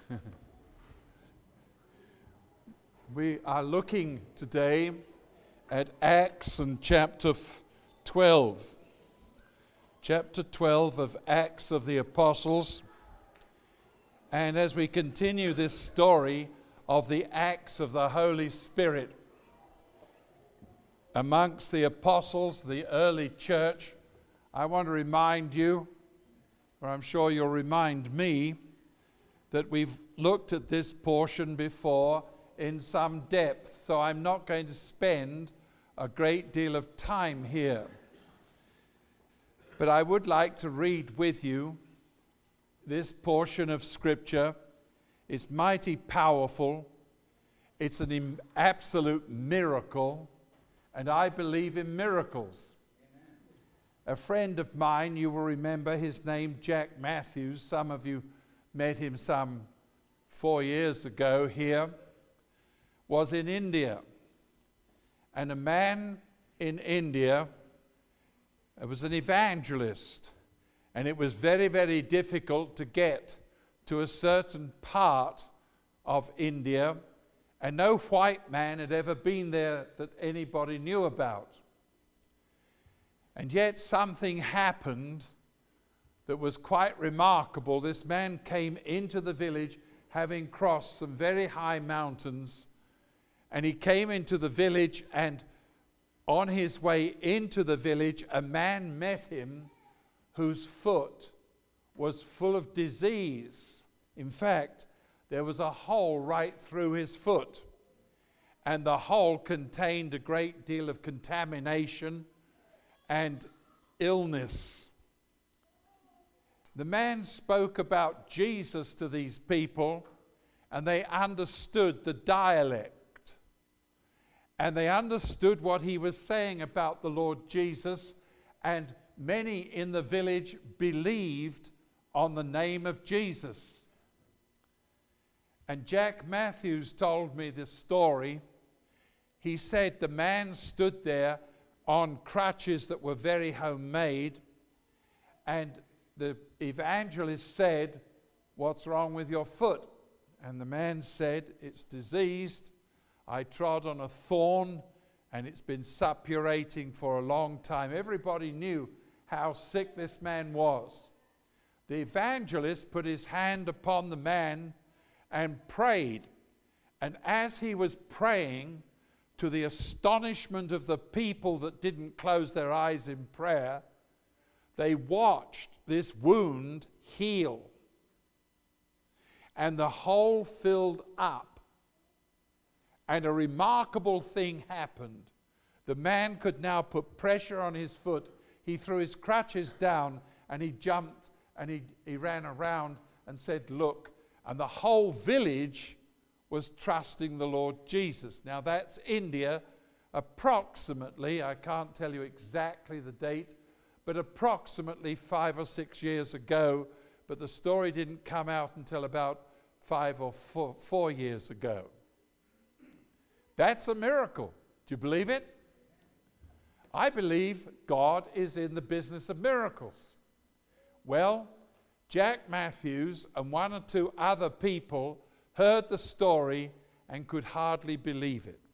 We are looking today at Acts and chapter 12. Chapter 12 of Acts of the Apostles. And as we continue this story of the acts of the Holy Spirit amongst the apostles, the early church, I want to remind you, or I'm sure you'll remind me, that we've looked at this portion before in some depth, so I'm not going to spend a great deal of time here. But I would like to read with you this portion of Scripture. It's mighty powerful. It's an absolute miracle, and I believe in miracles. Amen. A friend of mine, you will remember his name, Jack Matthews. Some of you met him some 4 years ago here, was in India. And a man in India, it was an evangelist, and it was very, very difficult to get to a certain part of India, and no white man had ever been there that anybody knew about. And yet something happened that was quite remarkable. This man came into the village having crossed some very high mountains, and he came into the village, and on his way into the village, a man met him whose foot was full of disease. In fact, there was a hole right through his foot, and the hole contained a great deal of contamination and illness. The man spoke about Jesus to these people, and they understood the dialect. And they understood what he was saying about the Lord Jesus, and many in the village believed on the name of Jesus. And Jack Matthews told me this story. He said the man stood there on crutches that were very homemade, and the evangelist said, "What's wrong with your foot?" And the man said, "It's diseased. I trod on a thorn, and it's been suppurating for a long time." Everybody knew how sick this man was. The evangelist put his hand upon the man and prayed. And as he was praying, to the astonishment of the people that didn't close their eyes in prayer, they watched this wound heal. And the hole filled up. And a remarkable thing happened. The man could now put pressure on his foot. He threw his crutches down, and he jumped, and he ran around and said, "Look." And the whole village was trusting the Lord Jesus. Now that's India, approximately, I can't tell you exactly the date, but approximately 5 or 6 years ago. But the story didn't come out until about 5 or 4 years ago. That's a miracle. Do you believe it? I believe God is in the business of miracles. Well, Jack Matthews and 1 or 2 other people heard the story and could hardly believe it.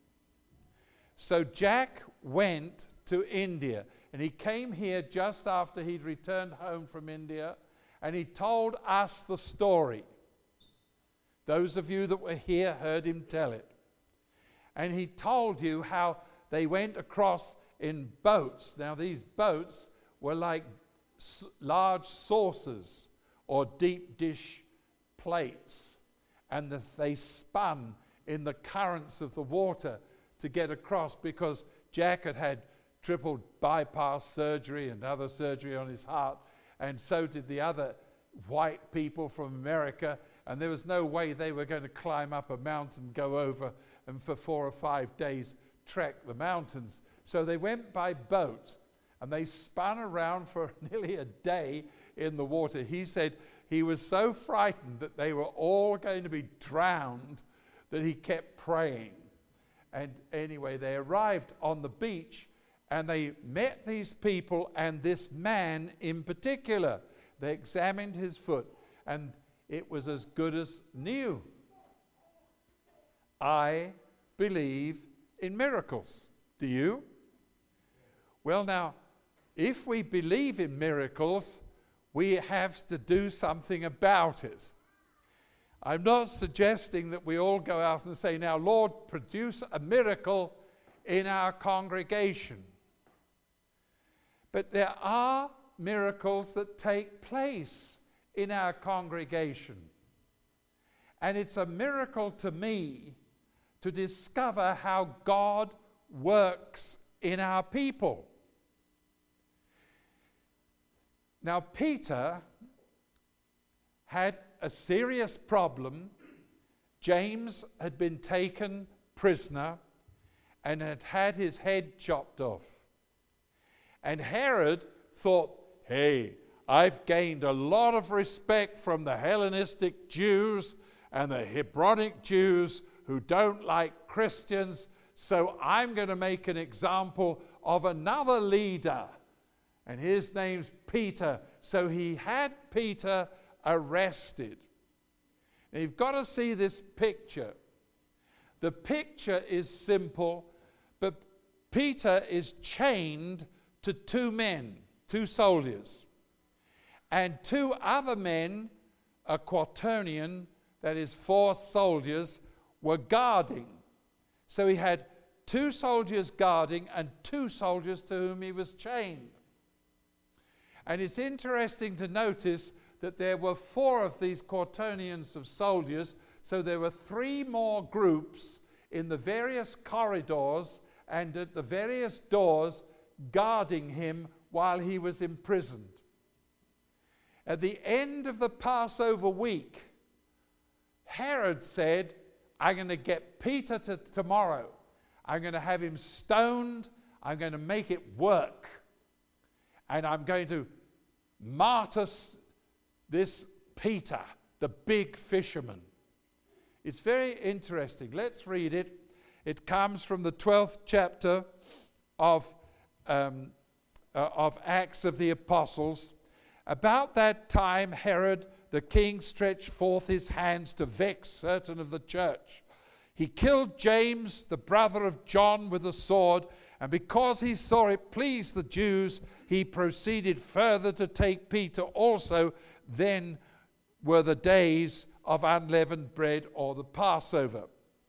So Jack went to India, and he came here just after he'd returned home from India, and he told us the story. Those of you that were here heard him tell it. And he told you how they went across in boats. Now these boats were like large saucers or deep dish plates. And they spun in the currents of the water to get across, because Jack had had triple bypass surgery and other surgery on his heart. And so did the other white people from America. And there was no way they were going to climb up a mountain, go over, and for 4 or 5 days trek the mountains. So they went by boat, and they spun around for nearly a day in the water. He said he was so frightened that they were all going to be drowned that he kept praying. And anyway, they arrived on the beach, and they met these people and this man in particular. They examined his foot, and it was as good as new. I believe in miracles. Do you? Well, now, if we believe in miracles, we have to do something about it. I'm not suggesting that we all go out and say, now, Lord, produce a miracle in our congregation. But there are miracles that take place in our congregation. And it's a miracle to me to discover how God works in our people. Now, Peter had a serious problem. James had been taken prisoner and had had his head chopped off. And Herod thought, hey, I've gained a lot of respect from the Hellenistic Jews and the Hebronic Jews who don't like Christians, so I'm going to make an example of another leader. And his name's Peter. So he had Peter arrested. Now you've got to see this picture. The picture is simple, but Peter is chained to two men, two soldiers. And two other men, a quaternion, that is 4 soldiers, were guarding. So he had 2 soldiers guarding and 2 soldiers to whom he was chained. And it's interesting to notice that there were 4 of these quaternions of soldiers, so there were 3 more groups in the various corridors and at the various doors guarding him while he was imprisoned. At the end of the Passover week, Herod said, I'm going to get Peter tomorrow. I'm going to have him stoned. I'm going to make it work. And I'm going to martyr this Peter, the big fisherman. It's very interesting. Let's read it. It comes from the 12th chapter of Acts of the Apostles. About that time, Herod the king stretched forth his hands to vex certain of the church. He killed James, the brother of John, with a sword, and because he saw it pleased the Jews, he proceeded further to take Peter also. Then were the days of unleavened bread, or the Passover.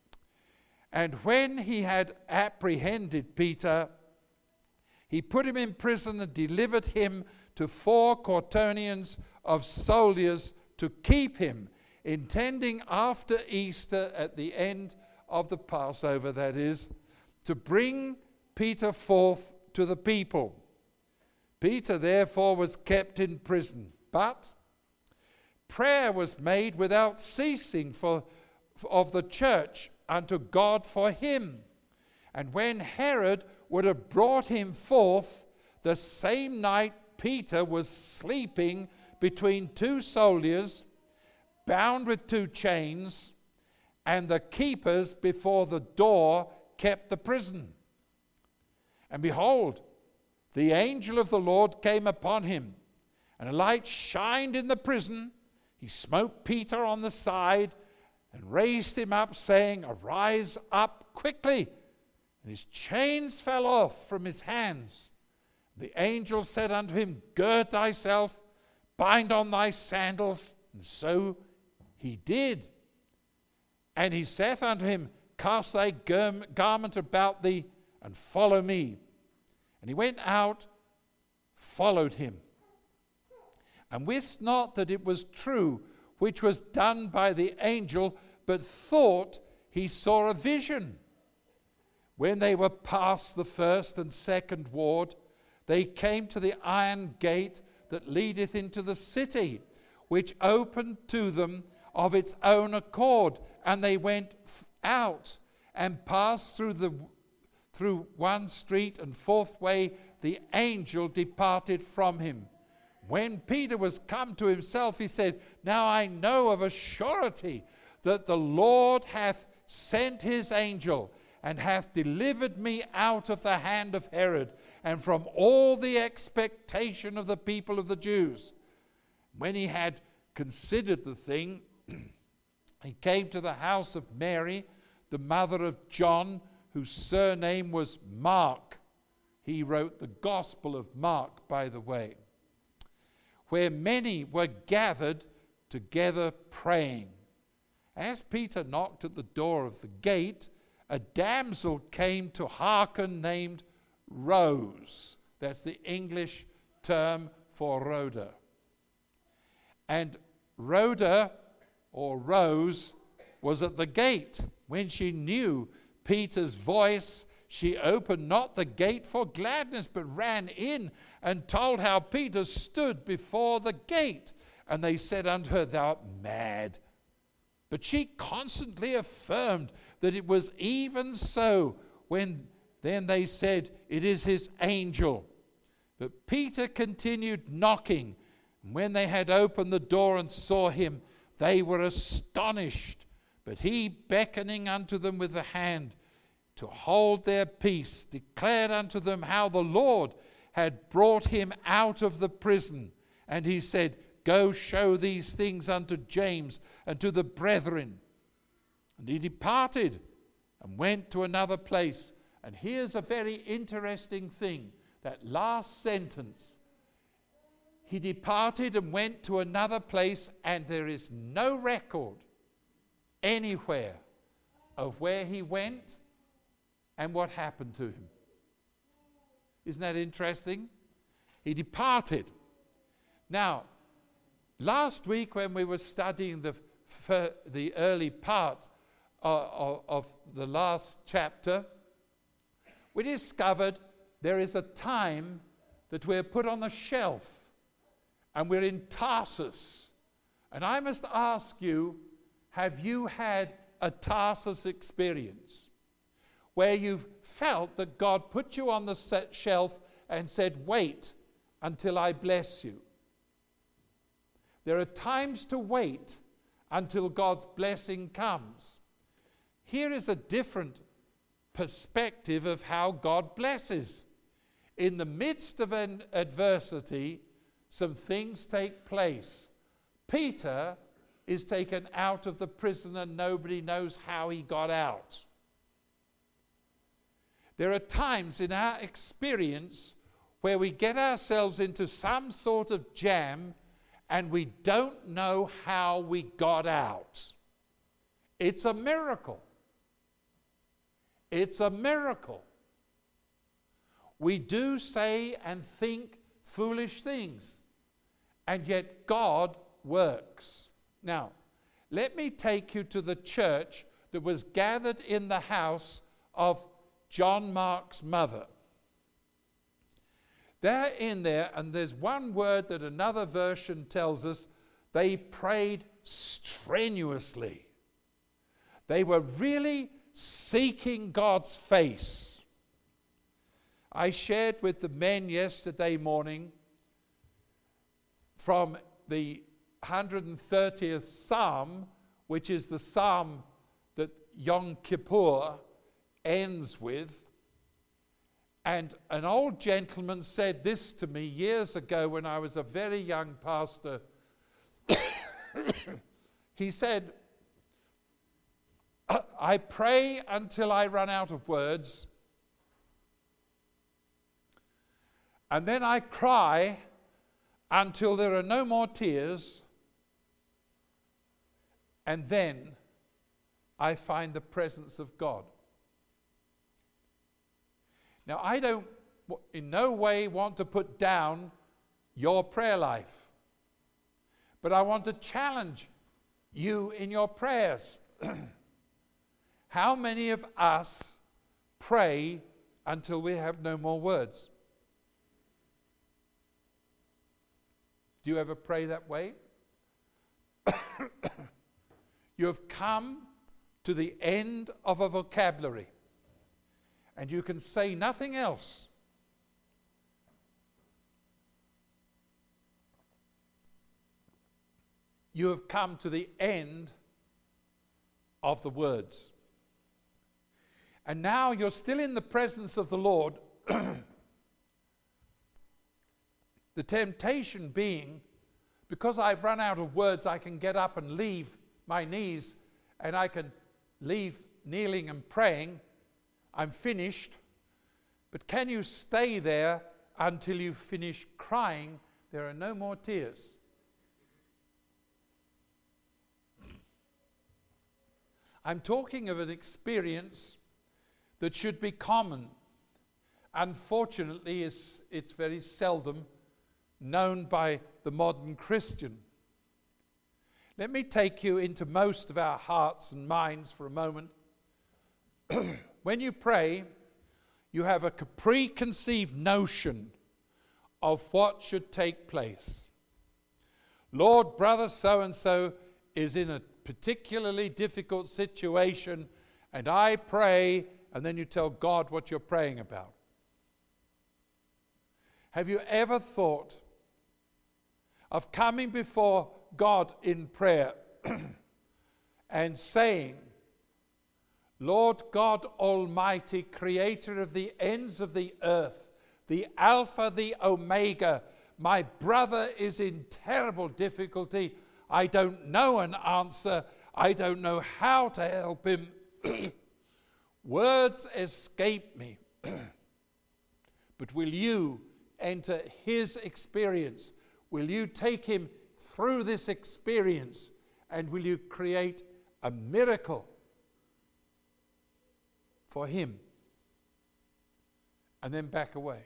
And when he had apprehended Peter, he put him in prison and delivered him to 4 quaternions of soldiers to keep him, intending after Easter, at the end of the Passover, that is, to bring Peter forth to the people. Peter therefore was kept in prison, but prayer was made without ceasing of the church unto God for him. And when Herod would have brought him forth, the same night Peter was sleeping between 2 soldiers, bound with 2 chains, and the keepers before the door kept the prison. And behold, the angel of the Lord came upon him, and a light shined in the prison. He smote Peter on the side and raised him up, saying, Arise up quickly. And his chains fell off from his hands. The angel said unto him, Gird thyself, bind on thy sandals. And so he did. And he saith unto him, Cast thy garment about thee, and follow me. And he went out, followed him, and wist not that it was true, which was done by the angel, but thought he saw a vision. When they were past the first and second ward, they came to the iron gate that leadeth into the city, which opened to them of its own accord, and they went out and passed through one street, and forthway the angel departed from him. When Peter was come to himself, he said, Now I know of a surety that the Lord hath sent his angel, and hath delivered me out of the hand of Herod, and from all the expectation of the people of the Jews. When he had considered the thing, he came to the house of Mary, the mother of John, whose surname was Mark. He wrote the Gospel of Mark, by the way, where many were gathered together praying. As Peter knocked at the door of the gate, a damsel came to hearken named Rose. That's the English term for Rhoda. And Rhoda, or Rose, was at the gate. When she knew Peter's voice, she opened not the gate for gladness, but ran in and told how Peter stood before the gate. And they said unto her, Thou art mad. But she constantly affirmed that it was even so. When then they said, It is his angel. But Peter continued knocking. And when they had opened the door and saw him, they were astonished. But he, beckoning unto them with the hand to hold their peace, declared unto them how the Lord had brought him out of the prison. And he said, Go show these things unto James and to the brethren. And he departed and went to another place. And here's a very interesting thing, that last sentence. He departed and went to another place, and there is no record anywhere of where he went and what happened to him. Isn't that interesting? He departed. Now, last week when we were studying the early part of the last chapter, we discovered there is a time that we're put on the shelf and we're in Tarsus. And I must ask you, have you had a Tarsus experience where you've felt that God put you on the shelf and said, wait until I bless you? There are times to wait until God's blessing comes. Here is a different perspective of how God blesses. In the midst of an adversity, some things take place. Peter is taken out of the prison and nobody knows how he got out. There are times in our experience where we get ourselves into some sort of jam and we don't know how we got out. It's a miracle. It's a miracle. We do say and think foolish things, and yet God works. Now, let me take you to the church that was gathered in the house of John Mark's mother. They're in there, and there's one word that another version tells us: they prayed strenuously. They were really seeking God's face. I shared with the men yesterday morning from the 130th Psalm, which is the psalm that Yom Kippur ends with. And an old gentleman said this to me years ago when I was a very young pastor. He said, I pray until I run out of words, and then I cry until there are no more tears, and then I find the presence of God. Now, I don't in no way want to put down your prayer life, but I want to challenge you in your prayers. How many of us pray until we have no more words? Do you ever pray that way? You have come to the end of a vocabulary, and you can say nothing else. You have come to the end of the words. And now you're still in the presence of the Lord. The temptation being because I've run out of words, I can get up and leave my knees, and I can leave kneeling and praying. I'm finished. But can you stay there until you finish crying? There are no more tears. I'm talking of an experience that should be common. Unfortunately, it's very seldom known by the modern Christian. Let me take you into most of our hearts and minds for a moment. When you pray, you have a preconceived notion of what should take place. Lord, brother so-and-so is in a particularly difficult situation, and I pray, and then you tell God what you're praying about. Have you ever thought of coming before God in prayer and saying, Lord God Almighty, creator of the ends of the earth, the Alpha, the Omega, my brother is in terrible difficulty. I don't know an answer. I don't know how to help him. Words escape me. But will you enter his experience? Will you take him through this experience? And will you create a miracle for him? And then back away.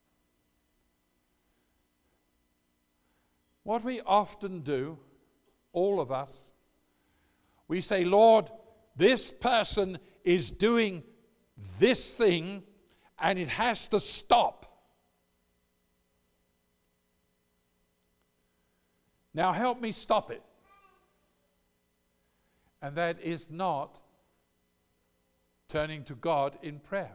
What we often do, all of us, we say, Lord, this person is doing this thing and it has to stop. Now help me stop it. And that is not turning to God in prayer.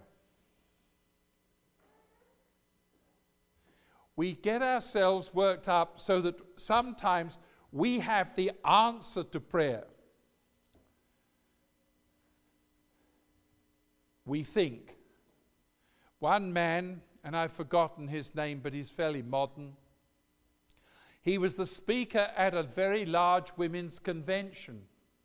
We get ourselves worked up so that sometimes we have the answer to prayer. We think. One man, and I've forgotten his name, but he's fairly modern. He was the speaker at a very large women's convention.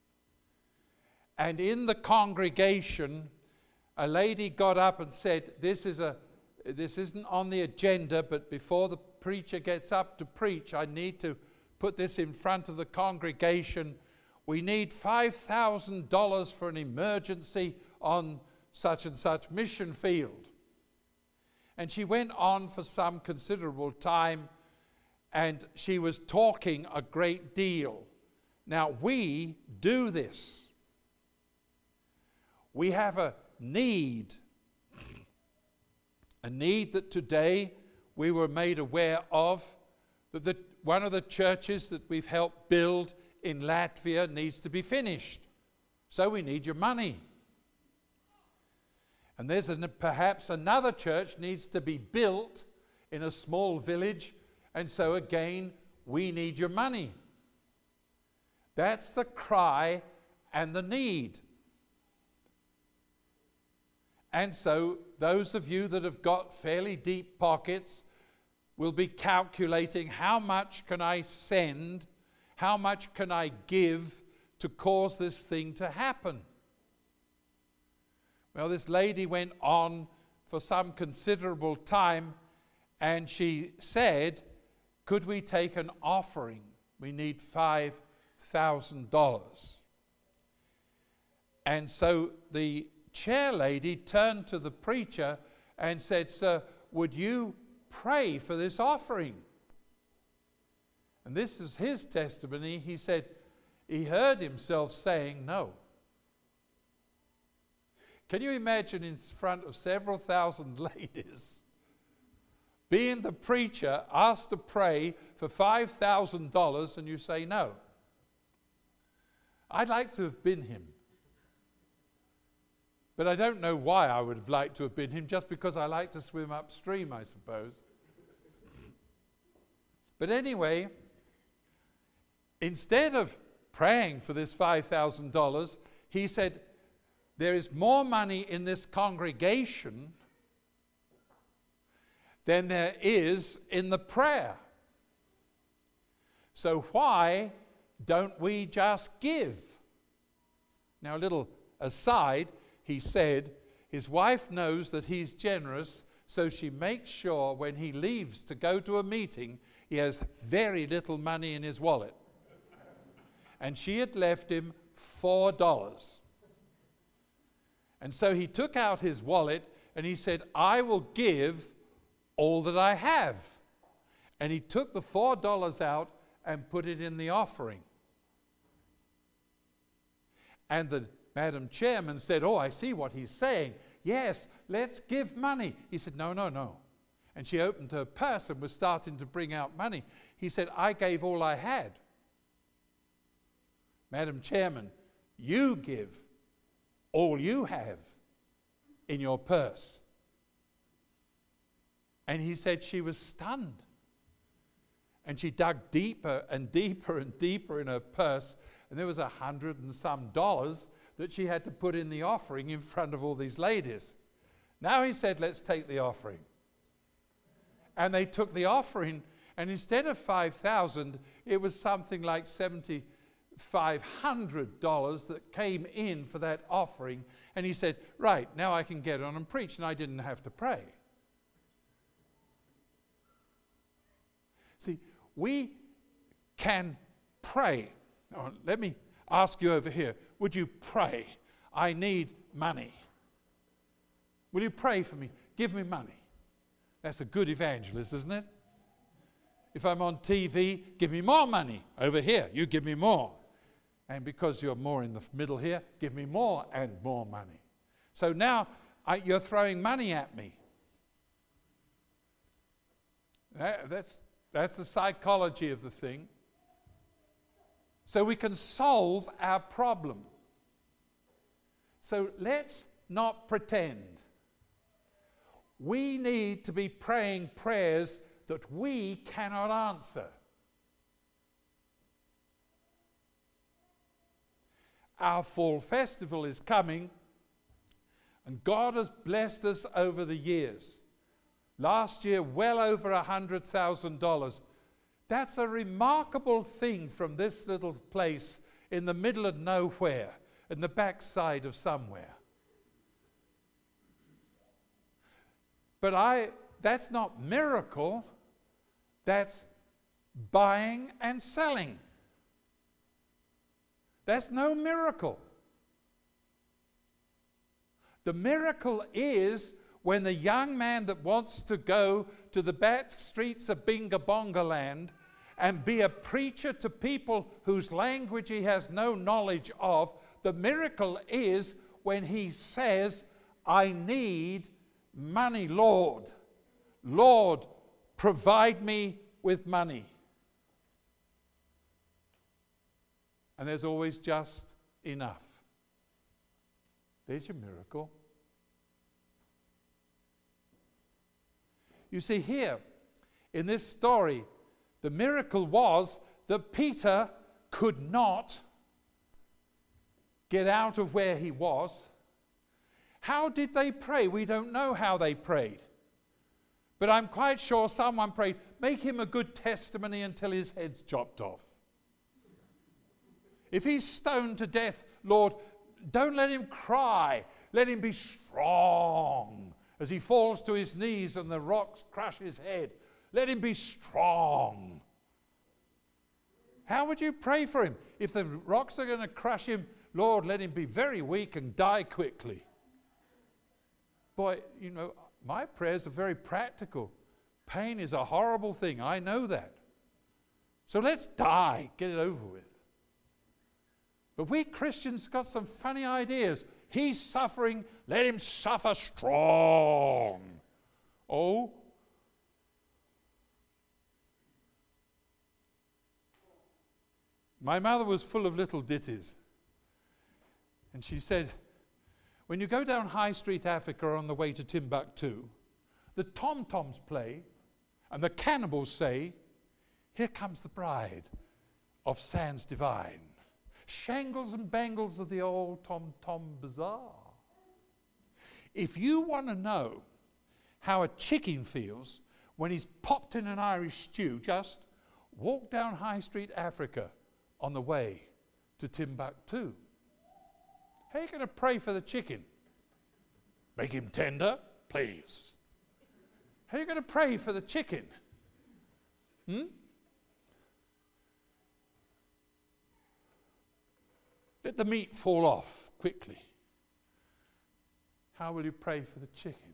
And in the congregation, a lady got up and said, this isn't on the agenda, but before the preacher gets up to preach, I need to put this in front of the congregation. We need $5,000 for an emergency on such and such mission field. And she went on for some considerable time, and she was talking a great deal. Now, we do this. We have a need that today we were made aware of, that one of the churches that we've helped build in Latvia needs to be finished. So we need your money. And there's perhaps another church needs to be built in a small village, and so again, we need your money. That's the cry and the need. And so those of you that have got fairly deep pockets will be calculating, how much can I send, how much can I give to cause this thing to happen? Well, this lady went on for some considerable time, and she said, could we take an offering? We need $5,000. And so the chair lady turned to the preacher and said, sir, would you pray for this offering? And this is his testimony. He said he heard himself saying no. Can you imagine in front of several thousand ladies being the preacher asked to pray for $5,000 and you say no? I'd like to have been him. But I don't know why I would have liked to have been him, just because I like to swim upstream, I suppose. But anyway, instead of praying for this $5,000, he said, there is more money in this congregation than there is in the prayer. So why don't we just give? Now, a little aside, he said his wife knows that he's generous, so she makes sure when he leaves to go to a meeting, he has very little money in his wallet. And she had left him $4. And so he took out his wallet and he said, I will give all that I have. And he took the $4 out and put it in the offering. And the Madam Chairman said, oh, I see what he's saying. Yes, let's give money. He said, no, no, no. And she opened her purse and was starting to bring out money. He said, I gave all I had. Madam Chairman, you give all you have in your purse. And he said she was stunned. And she dug deeper and deeper and deeper in her purse, and there was $100 and some that she had to put in the offering in front of all these ladies. Now he said, let's take the offering. And they took the offering, and instead of $5,000, it was something like $7,500 that came in for that offering. And he said, right, now I can get on and preach, and I didn't have to pray. See, we can pray. Oh, let me ask you over here, would you pray? I need money. Will you pray for me? Give me money. That's a good evangelist, isn't it? If I'm on TV, give me more money. Over here, you give me more. And because you're more in the middle here, give me more and more money. So now you're throwing money at me. That's the psychology of the thing. So we can solve our problem. So let's not pretend. We need to be praying prayers that we cannot answer. Our fall festival is coming, and God has blessed us over the years. Last year, well over $100,000. That's a remarkable thing from this little place in the middle of nowhere, in the backside of somewhere. But that's not miracle, that's buying and selling. That's no miracle. The miracle is when the young man that wants to go to the back streets of Bingabonga land and be a preacher to people whose language he has no knowledge of, the miracle is when he says, I need money, Lord. Lord, provide me with money. And there's always just enough. There's your miracle. You see here, in this story, the miracle was that Peter could not get out of where he was. How did they pray? We don't know how they prayed. But I'm quite sure someone prayed, make him a good testimony until his head's chopped off. If he's stoned to death, Lord, don't let him cry. Let him be strong as he falls to his knees and the rocks crush his head. Let him be strong. How would you pray for him? If the rocks are going to crush him, Lord, let him be very weak and die quickly. Boy, you know, my prayers are very practical. Pain is a horrible thing. I know that. So let's die. Get it over with. But we Christians got some funny ideas. He's suffering. Let him suffer strong. Oh. My mother was full of little ditties. And she said, when you go down High Street, Africa on the way to Timbuktu, the tom-toms play and the cannibals say, here comes the bride of Sands Divine. Shangles and bangles of the old tom-tom bazaar. If you want to know how a chicken feels when he's popped in an Irish stew, just walk down High Street, Africa, on the way to Timbuktu. How are you going to pray for the chicken? Make him tender, please. How are you going to pray for the chicken? Let the meat fall off quickly. How will you pray for the chicken?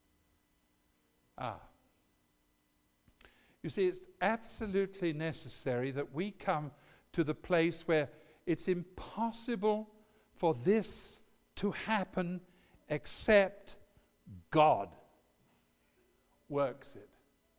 You see, it's absolutely necessary that we come to the place where it's impossible for this to happen except God works it.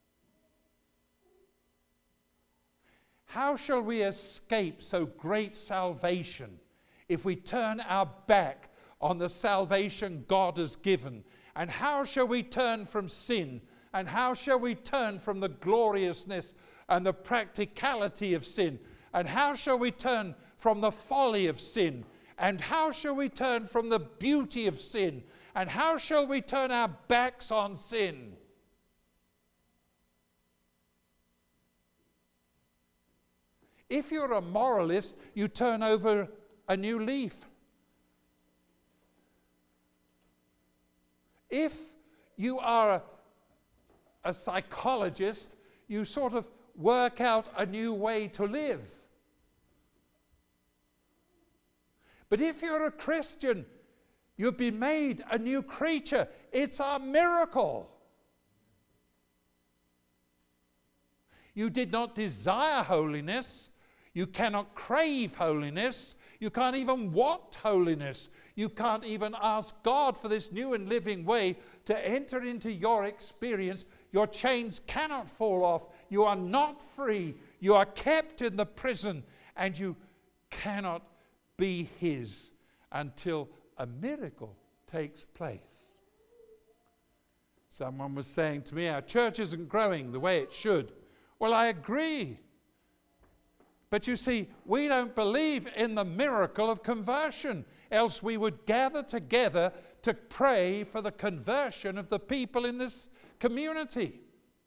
How shall we escape so great salvation if we turn our back on the salvation God has given? And how shall we turn from sin? And how shall we turn from the gloriousness and the practicality of sin? And how shall we turn from the folly of sin? And how shall we turn from the beauty of sin? And how shall we turn our backs on sin? If you're a moralist, you turn over a new leaf. If you are a psychologist, you sort of work out a new way to live. But if you're a Christian, you've been made a new creature. It's a miracle. You did not desire holiness. You cannot crave holiness. You can't even want holiness. You can't even ask God for this new and living way to enter into your experience. Your chains cannot fall off. You are not free. You are kept in the prison, and you cannot be His until a miracle takes place. Someone was saying to me, our church isn't growing the way it should. Well, I agree. But you see, we don't believe in the miracle of conversion, else we would gather together to pray for the conversion of the people in this community.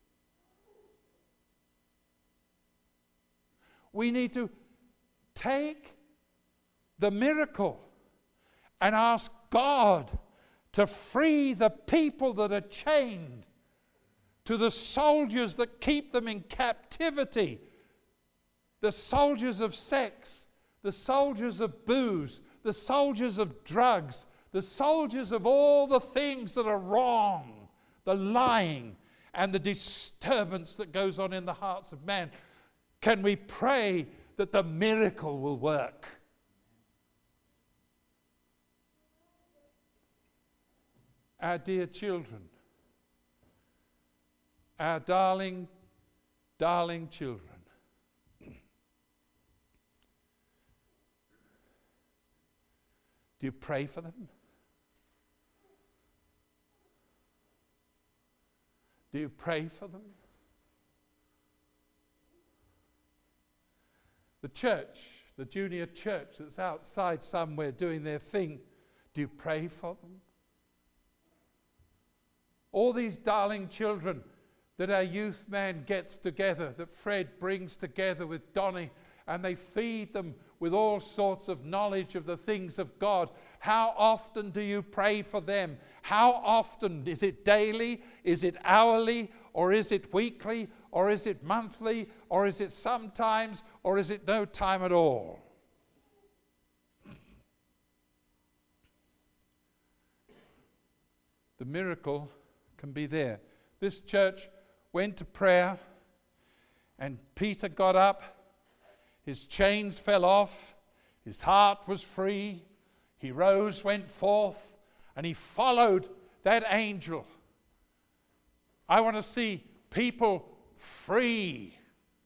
We need to take the miracle and ask God to free the people that are chained to the soldiers that keep them in captivity. The soldiers of sex, the soldiers of booze, the soldiers of drugs, the soldiers of all the things that are wrong, the lying and the disturbance that goes on in the hearts of man. Can we pray that the miracle will work? Our dear children, our darling, darling children, do you pray for them? Do you pray for them? The church, the junior church that's outside somewhere doing their thing, do you pray for them? All these darling children that our youth man gets together, that Fred brings together with Donnie, and they feed them with all sorts of knowledge of the things of God. How often do you pray for them? How often? Is it daily? Is it hourly? Or is it weekly? Or is it monthly? Or is it sometimes? Or is it no time at all? The miracle can be there. This church went to prayer, and Peter got up. His chains fell off. His heart was free. He rose, went forth, and he followed that angel. I want to see people free.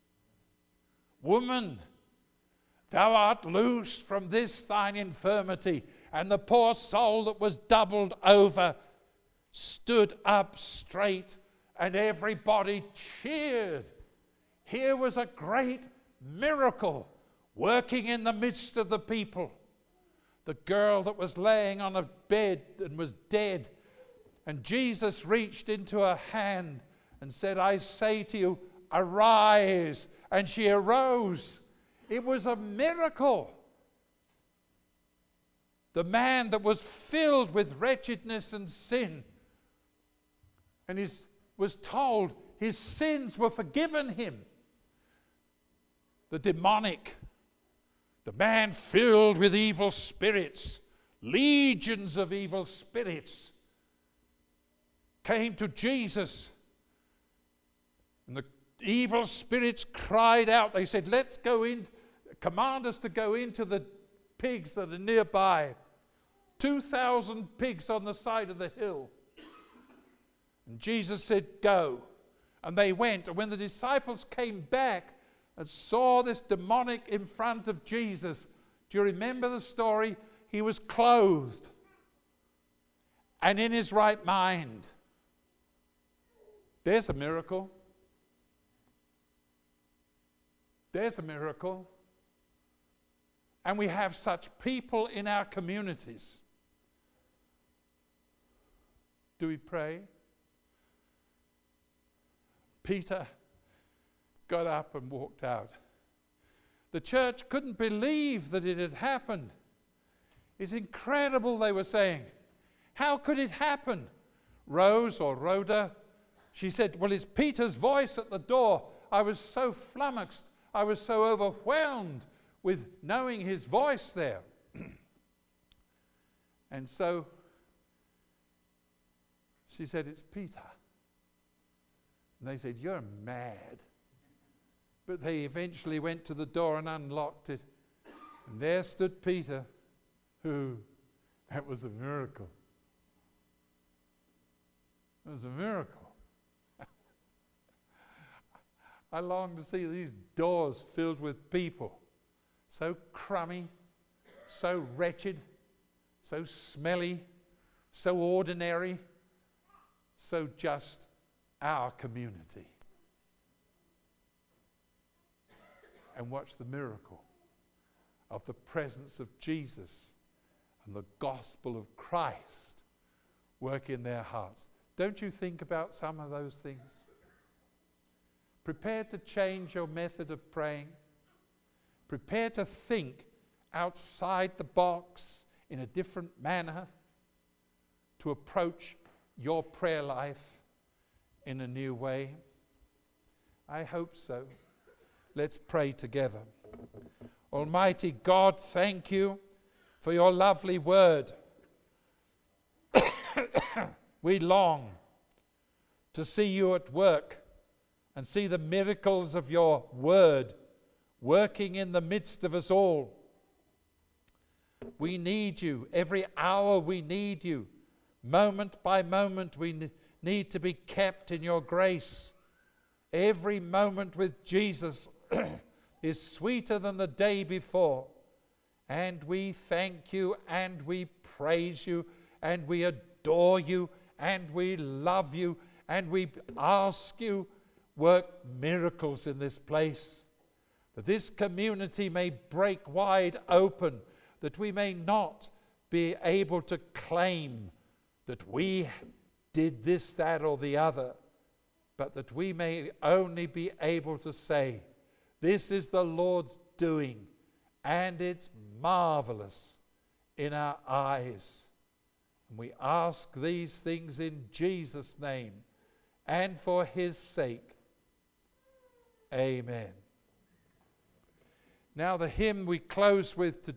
Woman, thou art loosed from this thine infirmity. And the poor soul that was doubled over stood up straight, and everybody cheered. Here was a great miracle working in the midst of the people. The girl that was laying on a bed and was dead, and Jesus reached into her hand and said, I say to you, arise. and she arose. It was a miracle. The man that was filled with wretchedness and sin, and was told his sins were forgiven him. The demonic, the man filled with evil spirits, legions of evil spirits, came to Jesus. And the evil spirits cried out. They said, let's go in, command us to go into the pigs that are nearby. 2,000 pigs on the side of the hill. And Jesus said, go. And they went. And when the disciples came back and saw this demonic in front of Jesus, do you remember the story? He was clothed and in his right mind. There's a miracle. There's a miracle. And we have such people in our communities. Do we pray? Peter got up and walked out. The church couldn't believe that it had happened. It's incredible, they were saying. How could it happen? Rose or Rhoda, she said, well, it's Peter's voice at the door. I was so flummoxed. I was so overwhelmed with knowing his voice there. And so she said, it's Peter. And they said, you're mad. But they eventually went to the door and unlocked it. And there stood Peter, who, that was a miracle. It was a miracle. I long to see these doors filled with people, so crummy, so wretched, so smelly, so ordinary, so just our community. And watch the miracle of the presence of Jesus and the gospel of Christ work in their hearts. Don't you think about some of those things? Prepare to change your method of praying. Prepare to think outside the box in a different manner to approach your prayer life in a new way. I hope so. Let's pray together. Almighty God, thank you for your lovely word. We long to see you at work and see the miracles of your word working in the midst of us all. We need you. Every hour we need you. Moment by moment we need to be kept in your grace. Every moment with Jesus is sweeter than the day before. And we thank you and we praise you and we adore you and we love you and we ask you, work miracles in this place, that this community may break wide open, that we may not be able to claim that we did this, that, or the other, but that we may only be able to say, this is the Lord's doing, and it's marvelous in our eyes. And we ask these things in Jesus' name and for his sake. Amen. Now the hymn we close with today